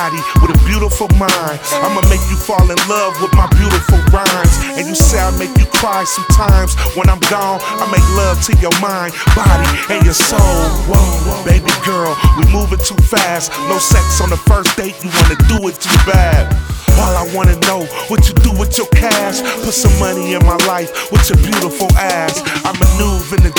body with a beautiful mind. I'ma make you fall in love with my beautiful rhymes. And you say I make you cry sometimes. When I'm gone, I make love to your mind, body, and your soul. Whoa, baby girl, we moving too fast. No sex on the first date, you wanna do it too bad. All I wanna know, what you do with your cash. Put some money in my life with your beautiful ass. I maneuver in the